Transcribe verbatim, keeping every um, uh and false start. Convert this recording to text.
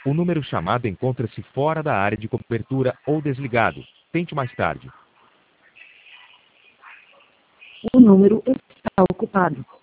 O número chamado encontra-se fora da área de cobertura ou desligado. Tente mais tarde. O número está ocupado.